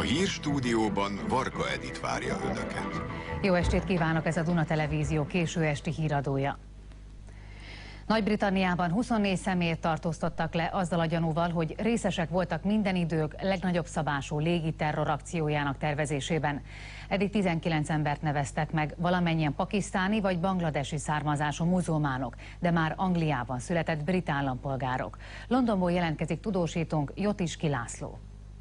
hírstúdióban Varga Edit várja Önöket. Jó estét kívánok, ez a Duna Televízió késő esti híradója. Nagy-Britanniában 24 személyt tartóztattak le azzal a gyanúval, hogy részesek voltak minden idők legnagyobb szabású légi terrorakciójának tervezésében. Eddig 19 embert neveztek meg, valamennyien pakisztáni vagy bangladesi származású muzulmánok, de már Angliában született brit állampolgárok. Londonból jelentkezik tudósítónk Jotiski László.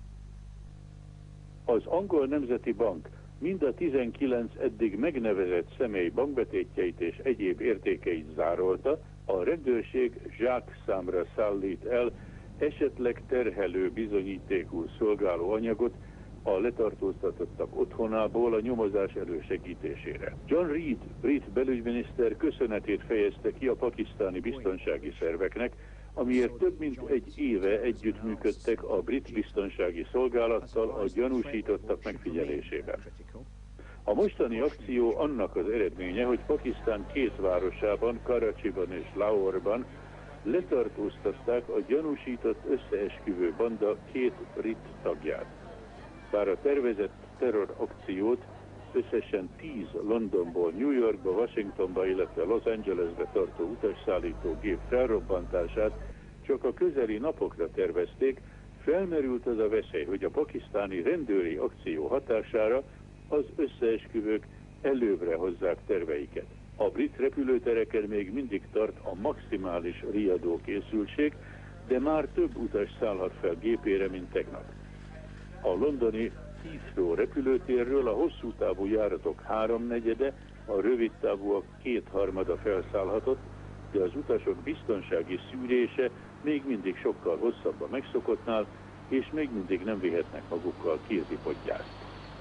Az Angol Nemzeti Bank mind a 19 eddig megnevezett személy bankbetétjeit és egyéb értékeit zárolta, a rendőrség zsákszámra szállít el esetleg terhelő bizonyítékul szolgáló anyagot a letartóztatottak otthonából a nyomozás elősegítésére. John Reid, brit belügyminiszter köszönetét fejezte ki a pakisztáni biztonsági szerveknek, amiért több mint egy éve együttműködtek a brit biztonsági szolgálattal a gyanúsítottak megfigyelésében. A mostani akció annak az eredménye, hogy Pakisztán két városában, Karachiban és Lahorban letartóztatták a gyanúsított összeesküvő banda két brit tagját. Bár a tervezett terrorakciót összesen 10 Londonból New Yorkba, Washingtonba, illetve Los Angelesbe tartó utasszállító gép felrobbantását csak a közeli napokra tervezték, felmerült az a veszély, hogy a pakisztáni rendőri akció hatására az összeesküvők előbbre hozzák terveiket. A brit repülőtereken még mindig tart a maximális riadó készültség, de már több utas szállhat fel gépére, mint tegnap. A londoni Heathrow repülőtérről a hosszú távú járatok háromnegyede, a rövid távúak kétharmada felszállhatott, de az utasok biztonsági szűrése még mindig sokkal hosszabb a megszokottnál, és még mindig nem vihetnek magukkal kézipottyást.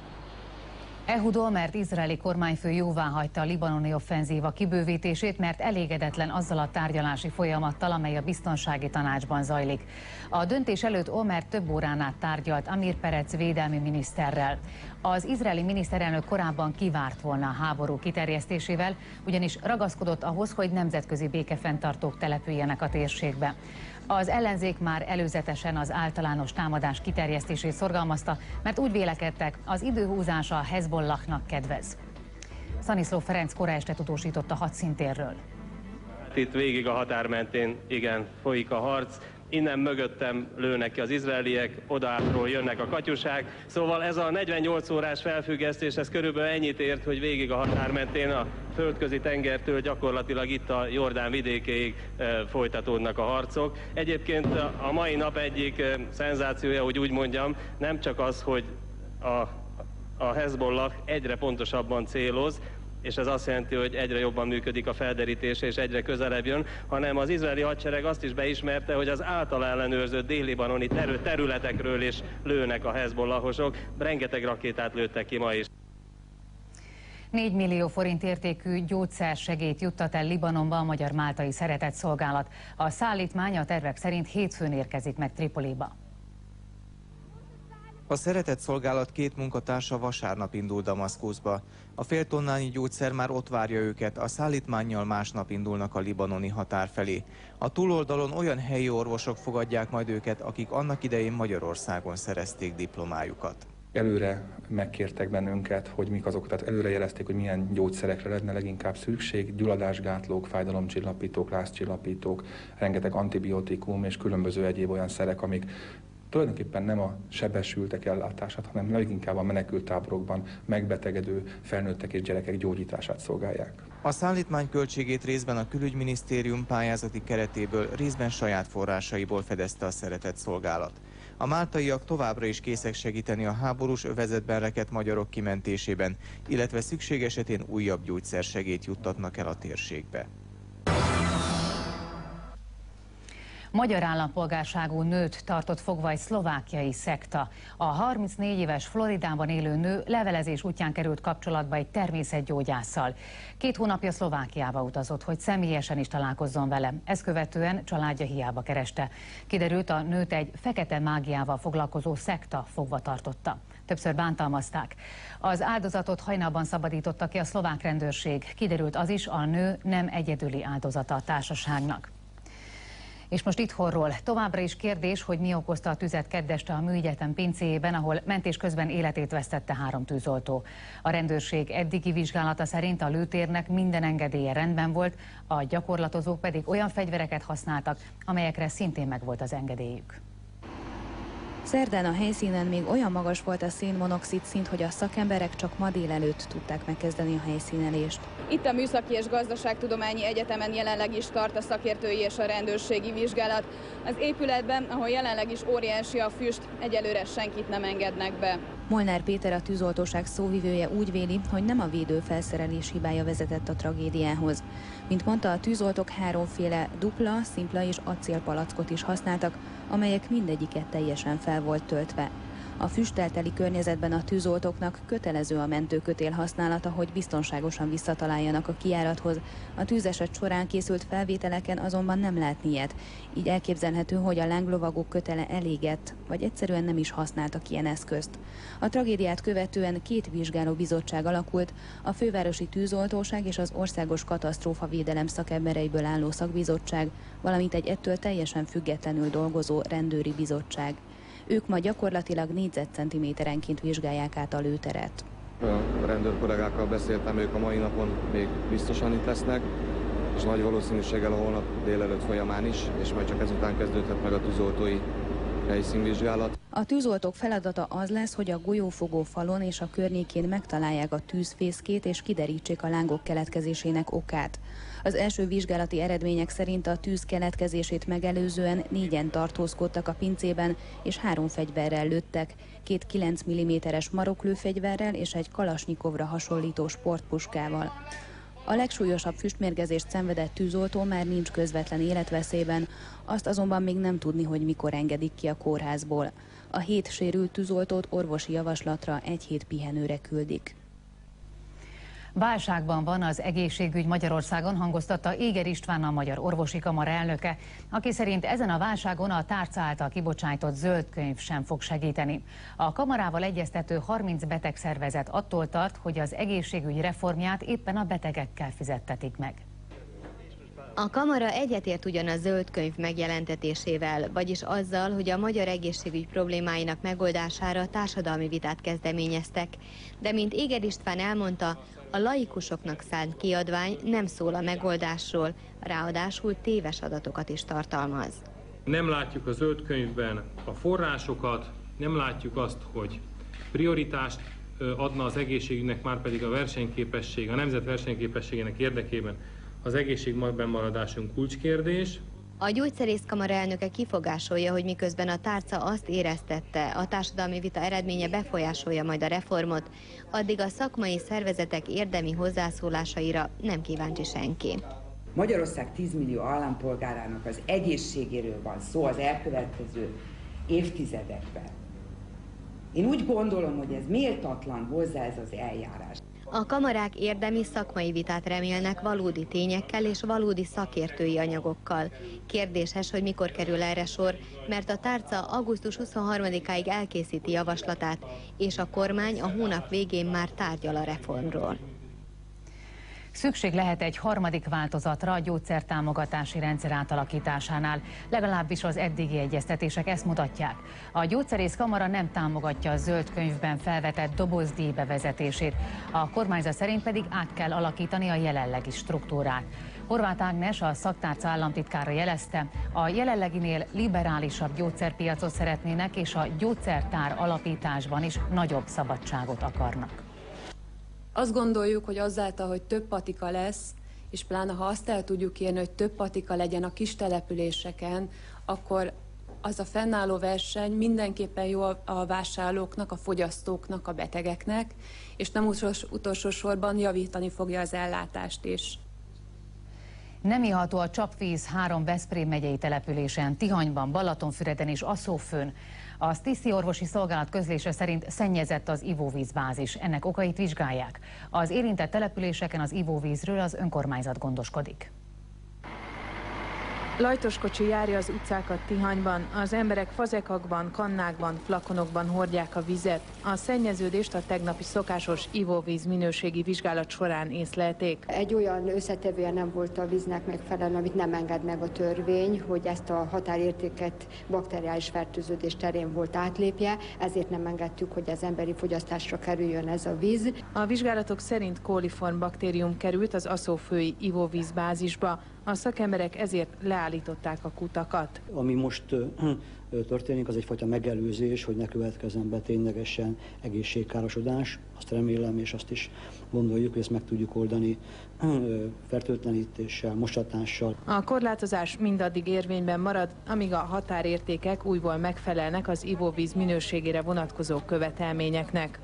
Ehud Olmert izraeli kormányfő jóváhagyta a libanoni offenzíva kibővítését, mert elégedetlen azzal a tárgyalási folyamattal, amely a biztonsági tanácsban zajlik. A döntés előtt Olmert több órán át tárgyalt Amir Perec védelmi miniszterrel. Az izraeli miniszterelnök korábban kivárt volna a háború kiterjesztésével, ugyanis ragaszkodott ahhoz, hogy nemzetközi békefenntartók települjenek a térségbe. Az ellenzék már előzetesen az általános támadás kiterjesztését szorgalmazta, mert úgy vélekedtek, az időhúzása a Hezbollahnak kedvez. Szaniszló Ferenc kora este tudósított a hadszíntérről. Itt végig a határ mentén, igen, folyik a harc. Innen mögöttem lőnek ki az izraeliek, odaátról jönnek a katyusák. Szóval ez a 48 órás felfüggesztés, ez körülbelül ennyit ért, hogy végig a határ mentén a földközi tengertől gyakorlatilag itt a Jordán vidékéig folytatódnak a harcok. Egyébként a mai nap egyik szenzációja, hogy úgy mondjam, nem csak az, hogy a Hezbollah egyre pontosabban céloz, és ez azt jelenti, hogy egyre jobban működik a felderítése, és egyre közelebb jön, hanem az izraeli hadsereg azt is beismerte, hogy az által ellenőrzött dél-libanoni területekről is lőnek a hezbollahosok. Rengeteg rakétát lőttek ki ma is. 4 millió forint értékű gyógyszersegélyt juttat el Libanonba a Magyar-Máltai Szeretetszolgálat. A szállítmány a tervek szerint hétfőn érkezik meg Tripoliba. A Szeretetszolgálat két munkatársa vasárnap indul Damaszkuszba. A fél tonnányi gyógyszer már ott várja őket, a szállítmánnyal másnap indulnak a libanoni határ felé. A túloldalon olyan helyi orvosok fogadják majd őket, akik annak idején Magyarországon szerezték diplomájukat. Előre megkértek bennünket, hogy mik azok, tehát előre jelezték, hogy milyen gyógyszerekre lenne leginkább szükség, gyulladásgátlók, fájdalomcsillapítók, lázcsillapítók, rengeteg antibiotikum és különböző egyéb olyan szerek, amik tulajdonképpen nem a sebesültek ellátását, hanem leginkább a menekülttáborokban megbetegedő felnőttek és gyerekek gyógyítását szolgálják. A szállítmány költségét részben a Külügyminisztérium pályázati keretéből, részben saját forrásaiból fedezte a Szeretetszolgálat. A máltaiak továbbra is készek segíteni a háborús övezetben rekedt magyarok kimentésében, illetve szükség esetén újabb gyógyszersegélyt juttatnak el a térségbe. Magyar állampolgárságú nőt tartott fogva egy szlovákiai szekta. A 34 éves Floridában élő nő levelezés útján került kapcsolatba egy természetgyógyásszal. 2 hónapja Szlovákiába utazott, hogy személyesen is találkozzon vele. Ezt követően családja hiába kereste. Kiderült, a nőt egy fekete mágiával foglalkozó szekta fogva tartotta. Többször bántalmazták. Az áldozatot hajnalban szabadította ki a szlovák rendőrség. Kiderült az is, a nő nem egyedüli áldozata a társaságnak. És most itthonról. Továbbra is kérdés, hogy mi okozta a tüzet kedd este a Műegyetem pincéjében, ahol mentés közben életét vesztette 3 tűzoltó. A rendőrség eddigi vizsgálata szerint a lőtérnek minden engedélye rendben volt, a gyakorlatozók pedig olyan fegyvereket használtak, amelyekre szintén megvolt az engedélyük. Szerdán a helyszínen még olyan magas volt a szénmonoxid szint, hogy a szakemberek csak ma délelőtt tudták megkezdeni a helyszínelést. Itt a Műszaki és Gazdaságtudományi Egyetemen jelenleg is tart a szakértői és a rendőrségi vizsgálat. Az épületben, ahol jelenleg is óriási a füst, egyelőre senkit nem engednek be. Molnár Péter, a tűzoltóság szóvivője úgy véli, hogy nem a védőfelszerelés hibája vezetett a tragédiához. Mint mondta, a tűzoltók 3 dupla, szimpla és acélpalackot is használtak, amelyek mindegyiket teljesen fel volt töltve. A füsttel teli környezetben a tűzoltóknak kötelező a mentőkötél használata, hogy biztonságosan visszataláljanak a kijárathoz. A tűzeset során készült felvételeken azonban nem látni ilyet. Így elképzelhető, hogy a lánglovagok kötele elégett, vagy egyszerűen nem is használtak ilyen eszközt. A tragédiát követően 2 vizsgálóbizottság alakult, a Fővárosi Tűzoltóság és az Országos Katasztrófavédelem szakembereiből álló szakbizottság, valamint egy ettől teljesen függetlenül dolgozó rendőri bizottság. Ők ma gyakorlatilag négyzetcentiméterenként vizsgálják át a lőteret. A rendőrkollégákkal beszéltem, ők a mai napon még biztosan itt lesznek, és nagy valószínűséggel a holnap délelőtt folyamán is, és majd csak ezután kezdődhet meg a tűzoltói helyszínvizsgálat. A tűzoltók feladata az lesz, hogy a golyófogó falon és a környékén megtalálják a tűzfészkét és kiderítsék a lángok keletkezésének okát. Az első vizsgálati eredmények szerint a tűz keletkezését megelőzően 4-en tartózkodtak a pincében és 3 fegyverrel lőttek, 2 9 mm-es maroklőfegyverrel és egy kalasnyikovra hasonlító sportpuskával. A legsúlyosabb füstmérgezést szenvedett tűzoltó már nincs közvetlen életveszélyben, azt azonban még nem tudni, hogy mikor engedik ki a kórházból. A 7 sérült tűzoltót orvosi javaslatra 1 hét pihenőre küldik. Válságban van az egészségügy Magyarországon, hangoztatta Éger István, a Magyar Orvosi Kamara elnöke, aki szerint ezen a válságon a tárca által kibocsájtott zöld könyv sem fog segíteni. A kamarával egyeztető 30 betegszervezet attól tart, hogy az egészségügy reformját éppen a betegekkel fizettetik meg. A kamara egyetért ugyan a zöld könyv megjelentetésével, vagyis azzal, hogy a magyar egészségügy problémáinak megoldására társadalmi vitát kezdeményeztek. De mint Éger István elmondta, a laikusoknak szánt kiadvány nem szól a megoldásról, ráadásul téves adatokat is tartalmaz. Nem látjuk a zöld könyvben a forrásokat, nem látjuk azt, hogy prioritást adna az egészségügynek, már pedig a versenyképesség, a nemzet versenyképességének érdekében az egészségben maradásunk kulcskérdés. A gyógyszerészkamara elnöke kifogásolja, hogy miközben a tárca azt éreztette, a társadalmi vita eredménye befolyásolja majd a reformot, addig a szakmai szervezetek érdemi hozzászólásaira nem kíváncsi senki. Magyarország 10 millió állampolgárának az egészségéről van szó az elkövetkező évtizedekben. Én úgy gondolom, hogy ez méltatlan hozzá ez az eljárás. A kamarák érdemi szakmai vitát remélnek valódi tényekkel és valódi szakértői anyagokkal. Kérdéses, hogy mikor kerül erre sor, mert a tárca augusztus 23-áig elkészíti javaslatát, és a kormány a hónap végén már tárgyal a reformról. Szükség lehet egy harmadik változatra a gyógyszertámogatási rendszer átalakításánál. Legalábbis az eddigi egyeztetések ezt mutatják. A gyógyszerészkamara nem támogatja a zöld könyvben felvetett dobozdíj bevezetését. A kormányzat szerint pedig át kell alakítani a jelenlegi struktúrát. Horváth Ágnes, a szaktárca államtitkára jelezte, a jelenleginél liberálisabb gyógyszerpiacot szeretnének, és a gyógyszertár alapításban is nagyobb szabadságot akarnak. Azt gondoljuk, hogy azáltal, hogy több patika lesz, és pláne ha azt el tudjuk érni, hogy több patika legyen a kis településeken, akkor az a fennálló verseny mindenképpen jó a vásárlóknak, a fogyasztóknak, a betegeknek, és nem utolsó sorban javítani fogja az ellátást is. Nem iható a csapvíz 3 Veszprém megyei településen, Tihanyban, Balatonfüreden és Asszófőn. A Tiszi orvosi szolgálat közlése szerint szennyezett az ivóvízbázis. Ennek okait vizsgálják. Az érintett településeken az ivóvízről az önkormányzat gondoskodik. Lajtos kocsi járja az utcákat Tihanyban, az emberek fazekakban, kannákban, flakonokban hordják a vizet. A szennyeződést a tegnapi szokásos ivóvíz minőségi vizsgálat során észlelték. Egy olyan összetevője nem volt a víznek megfelelően, amit nem enged meg a törvény, hogy ezt a határértéket bakteriális fertőződés terén volt átlépje, ezért nem engedtük, hogy az emberi fogyasztásra kerüljön ez a víz. A vizsgálatok szerint koliform baktérium került az aszófői ivóvízbázisba. A szakemberek ezért leállították a kutakat. Ami most történik, az egyfajta megelőzés, hogy ne következzen be ténylegesen egészségkárosodás. Azt remélem, és azt is gondoljuk, hogy ezt meg tudjuk oldani fertőtlenítéssel, mosatással. A korlátozás mindaddig érvényben marad, amíg a határértékek újból megfelelnek az ivóvíz minőségére vonatkozó követelményeknek.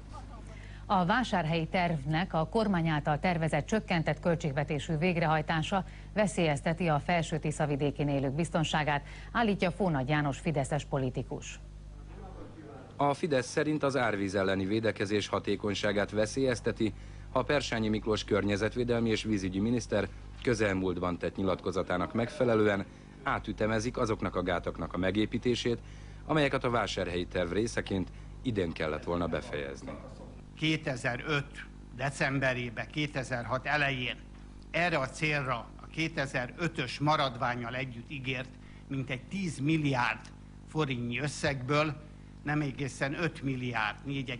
A vásárhelyi tervnek a kormány által tervezett csökkentett költségvetésű végrehajtása veszélyezteti a Felső-Tisza vidékén élők biztonságát, állítja Fónagy János fideszes politikus. A Fidesz szerint az árvíz elleni védekezés hatékonyságát veszélyezteti, ha Persányi Miklós környezetvédelmi és vízügyi miniszter közelmúltban tett nyilatkozatának megfelelően átütemezik azoknak a gátaknak a megépítését, amelyeket a vásárhelyi terv részeként idén kellett volna befejezni. 2005. decemberében, 2006 elején erre a célra a 2005-ös maradvánnyal együtt ígért mintegy 10 milliárd forintnyi összegből nem egészen 5 milliárd,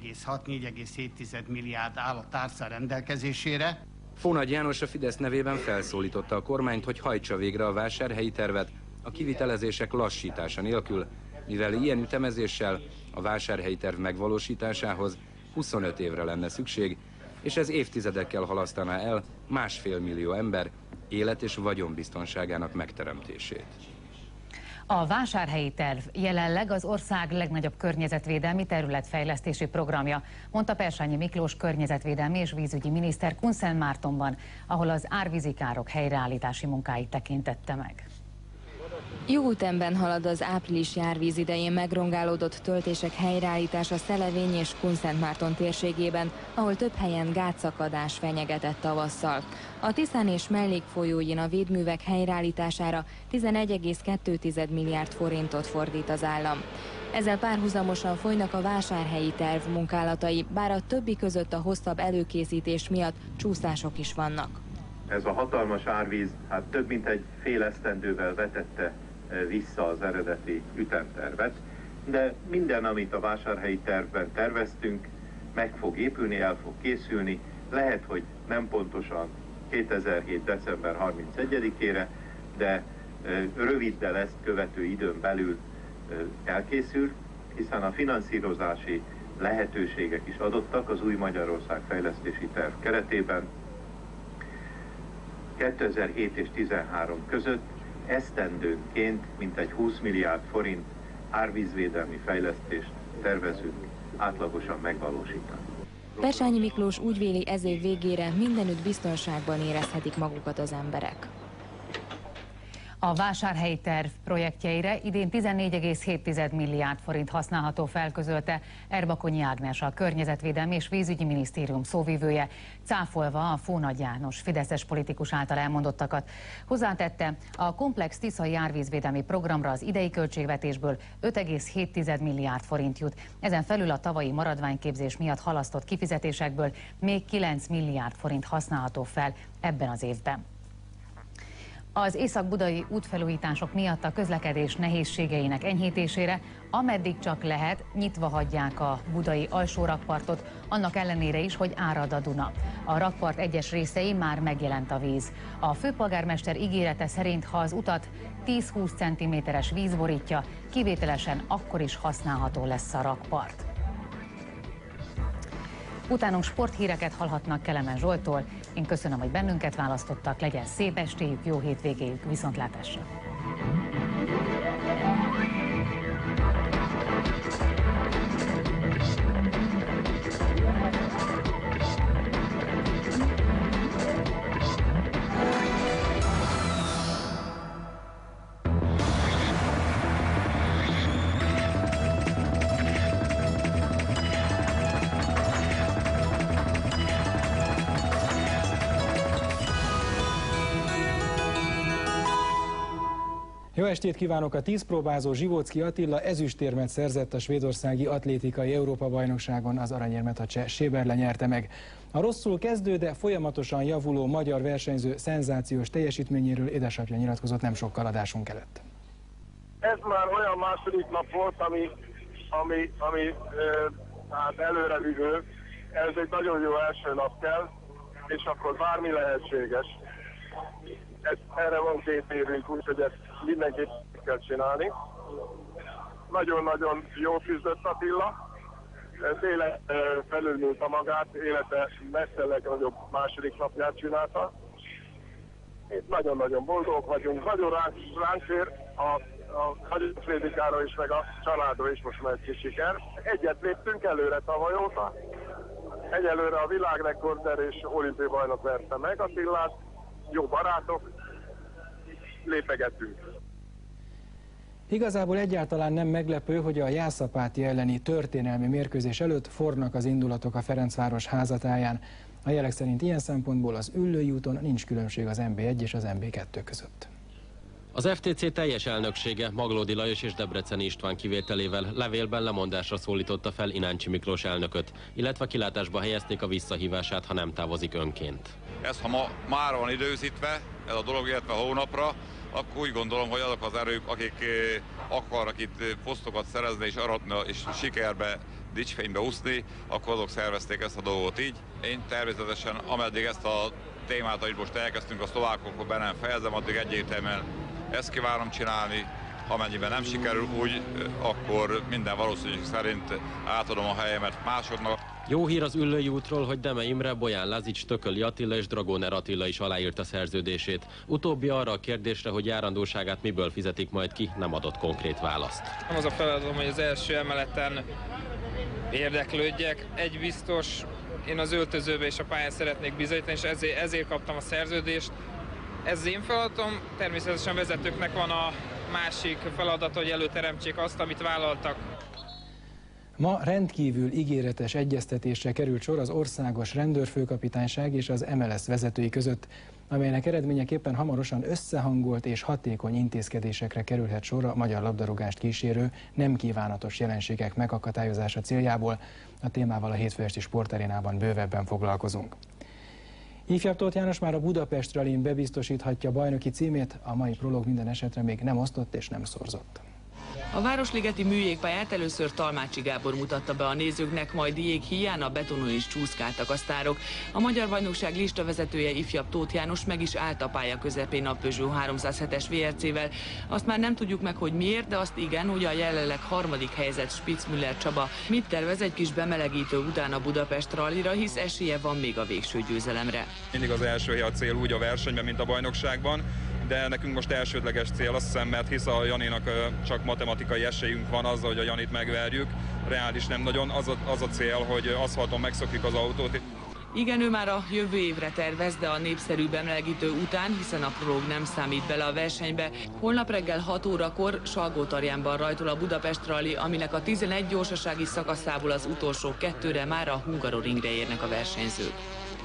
4,6-4,7 milliárd áll a tárca rendelkezésére. Fónagy János a Fidesz nevében felszólította a kormányt, hogy hajtsa végre a vásárhelyi tervet a kivitelezések lassítása nélkül, mivel ilyen ütemezéssel a vásárhelyi terv megvalósításához 25 évre lenne szükség, és ez évtizedekkel halasztaná el 1,5 millió ember élet- és vagyonbiztonságának megteremtését. A vásárhelyi terv jelenleg az ország legnagyobb környezetvédelmi területfejlesztési programja, mondta Persányi Miklós környezetvédelmi és vízügyi miniszter Kunszentmártonban, ahol az árvízi károk helyreállítási munkáit tekintette meg. Jó ütemben halad az áprilisi árvíz idején megrongálódott töltések helyreállítása Szelevény és Kunszentmárton térségében, ahol több helyen gátszakadás fenyegetett tavasszal. A Tiszán és mellékfolyóin a védművek helyreállítására 11,2 milliárd forintot fordít az állam. Ezzel párhuzamosan folynak a vásárhelyi terv munkálatai, bár a többi között a hosszabb előkészítés miatt csúszások is vannak. Ez a hatalmas árvíz több mint egy fél esztendővel vetette vissza az eredeti ütemtervet, de minden, amit a vásárhelyi tervben terveztünk, meg fog épülni, el fog készülni. Lehet, hogy nem pontosan 2007. december 31-ére, de röviddel ezt követő időn belül elkészül, hiszen a finanszírozási lehetőségek is adottak az új Magyarország fejlesztési terv keretében. 2007 és 2013 között esztendőnként mintegy 20 milliárd forint árvízvédelmi fejlesztést tervezünk átlagosan megvalósítani. Persányi Miklós úgy véli, ez év végére mindenütt biztonságban érezhetik magukat az emberek. A vásárhelyi terv projektjeire idén 14,7 milliárd forint használható fel, közölte Erbakonyi Ágnes, a Környezetvédelmi és Vízügyi Minisztérium szóvivője, cáfolva a Fónagy János fideszes politikus által elmondottakat. Hozzátette, a komplex tiszai árvízvédelmi programra az idei költségvetésből 5,7 milliárd forint jut. Ezen felül a tavalyi maradványképzés miatt halasztott kifizetésekből még 9 milliárd forint használható fel ebben az évben. Az észak-budai útfelújítások miatt a közlekedés nehézségeinek enyhítésére, ameddig csak lehet, nyitva hagyják a budai alsó rakpartot, annak ellenére is, hogy árad a Duna. A rakpart egyes részein már megjelent a víz. A főpolgármester ígérete szerint, ha az utat 10-20 cm-es víz borítja, kivételesen akkor is használható lesz a rakpart. Utánunk sporthíreket hallhatnak Kelemen Zsolttól. Én köszönöm, hogy bennünket választottak, legyen szép estéjük, jó hétvégéjük, viszontlátásra! Jó estét kívánok! A 10 próbázó Zsivóczky Attila ezüstérmet szerzett a svédországi atlétikai Európa-bajnokságon, az aranyérmet a cseh Séberle nyerte meg. A rosszul kezdő, de folyamatosan javuló magyar versenyző szenzációs teljesítményéről édesapja nyilatkozott nem sokkal adásunk előtt. Ez már olyan második nap volt, ami hát előrevívő. Ez egy nagyon jó első nap kell, és akkor bármi lehetséges. Erre van 2 évünk, úgyhogy ezt mindenképp kell csinálni. Nagyon-nagyon jól küzdött Attila. Tényleg felülmúlta magát, élete messze legnagyobb második napját csinálta. Itt nagyon-nagyon boldog vagyunk, nagyon ránk fér a atlétikára is, meg a családra is most már egy kis siker. Egyet léptünk előre tavaly óta. Egyelőre a világrekorder és olimpiai bajnok verte meg Attilát. Jó barátok, lépegettünk. Igazából egyáltalán nem meglepő, hogy a Jászapáti elleni történelmi mérkőzés előtt fornak az indulatok a Ferencváros házatáján. A jelek szerint ilyen szempontból az Üllői úton nincs különbség az MB1 és az MB2 között. Az FTC teljes elnöksége Maglódi Lajos és Debreceni István kivételével levélben lemondásra szólította fel Ináncsi Miklós elnököt, illetve kilátásba helyezték a visszahívását, ha nem távozik önként. Ez, ha már van időzítve, ez a dolog, illetve hónapra, akkor úgy gondolom, hogy azok az erők, akik akarnak itt posztokat szerezni és aratni és sikerbe, dicsfénybe úszni, akkor azok szervezték ezt a dolgot így. Én természetesen, ameddig ezt a témát, ahogy most elkezdtünk a szlovákokkal, be nem fejezem, addig egyértelműen ezt kívánom csinálni. Ha mennyiben nem sikerül úgy, akkor minden valószínűség szerint átadom a helyemet másodnak. Jó hír az Üllői útról, hogy Deme Imre, Boján Lazics, Tököli Attila és Dragoner Attila is aláírta szerződését. Utóbbi arra a kérdésre, hogy járandóságát miből fizetik majd ki, nem adott konkrét választ. Nem az a feladatom, hogy az első emeleten érdeklődjek. Egy biztos, én az öltözőbe és a pályán szeretnék bizonyítani, és ezért kaptam a szerződést. Ez az én feladatom, természetesen vezetőknek van a másik feladat, hogy előteremtsék azt, amit vállaltak. Ma rendkívül ígéretes egyeztetésre került sor az Országos Rendőrfőkapitányság és az MLS vezetői között, amelynek eredményeképpen hamarosan összehangolt és hatékony intézkedésekre kerülhet sor a magyar labdarúgást kísérő nem kívánatos jelenségek megakadályozása céljából. A témával a hétfő esti sportarénában bővebben foglalkozunk. Ifjabb Tóth János már a Budapest Rallyn bebiztosíthatja bajnoki címét, a mai prológ minden esetre még nem osztott és nem szorzott. A városligeti műjégpályát először Talmácsi Gábor mutatta be a nézőknek, majd jég hiány a betonon is csúszkáltak a sztárok. A Magyar Bajnokság listavezetője Ifjabb Tóth János meg is állt a pálya közepén a Peugeot 307-es VRC-vel. Azt már nem tudjuk meg, hogy miért, de azt igen, hogy a jelenleg 3. helyezett Spitzmüller Csaba mit tervez egy kis bemelegítő után a Budapest Rallyra, hisz esélye van még a végső győzelemre. Mindig az első hely a cél úgy a versenyben, mint a bajnokságban. De nekünk most elsődleges cél, azt hiszem, mert hisz a Janinak csak matematikai esélyünk van azzal, hogy a Janit megverjük. Reális nem nagyon, az a cél, hogy aszfalton megszokjuk az autót. Igen, ő már a jövő évre tervez, de a népszerű bemelegítő után, hiszen a prológ nem számít bele a versenybe. Holnap reggel 6 órakor Salgótarjánban rajtol a Budapest Rally, aminek a 11 gyorsasági szakaszából az utolsó 2-re már a Hungaroringre érnek a versenyzők.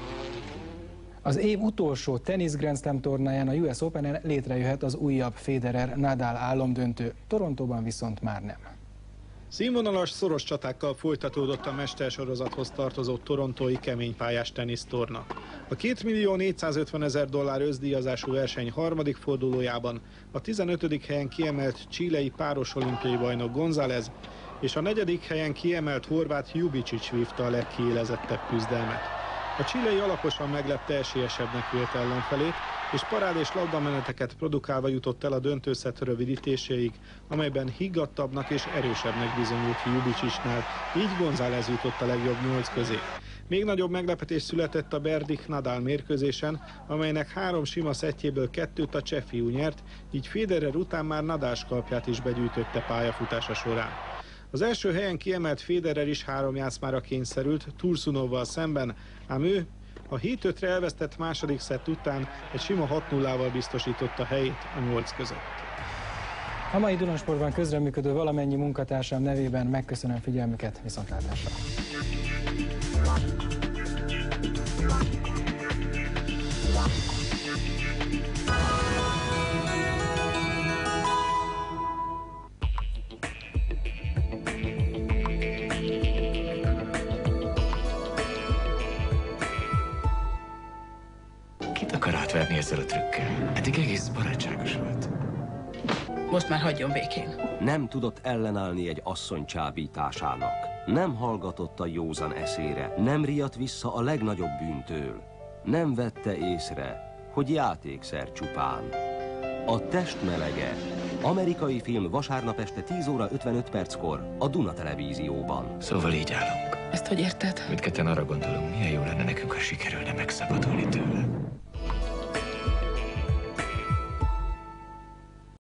Az év utolsó tenisz Grand Slam tornáján, a US Openen létrejöhet az újabb Federer-Nadal álomdöntő, Torontóban viszont már nem. Színvonalas, szoros csatákkal folytatódott a mestersorozathoz tartozó torontói keménypályás tenisztorna. A $2.450.000 összdíjazású verseny harmadik fordulójában a 15. helyen kiemelt chilei páros olimpiai bajnok González és a 4. helyen kiemelt horvát Ljubicic vívta a legkiélezettebb küzdelmet. A chilei alaposan meglepte esélyesebbnek vélt ellenfelét, és parád és labdameneteket produkálva jutott el a döntőszett rövidítéséig, amelyben higgadtabbnak és erősebbnek bizonyult Ljubicicnál, így González jutott a legjobb 8 közé. Még nagyobb meglepetés született a Berdych-Nadal mérkőzésen, amelynek 3 sima szettjéből 2-t a cseh fiú nyert, így Federer után már Nadal skalpját is begyűjtötte pályafutása során. Az első helyen kiemelt Federer is 3 játszmára kényszerült Tursunovval szemben, ám ő a 7-5-re elvesztett második szett után egy sima 6-0-val biztosította helyét a 8 között. A mai Dunasportban közreműködő valamennyi munkatársam nevében megköszönöm figyelmüket, viszontlátásra! akart verni ezzel a trükkel. Eddig egész barátságos volt. Most már hagyjon békén. Nem tudott ellenállni egy asszony csábításának. Nem hallgatott a józan eszére. Nem riadt vissza a legnagyobb bűntől. Nem vette észre, hogy játékszer csupán. A testmelege. Amerikai film vasárnap este 10 óra 55 perckor a Duna Televízióban. Szóval így állunk. Ezt hogy érted? Mindketten arra gondolunk, milyen jó lenne nekünk, ha sikerülne megszabadulni tőle.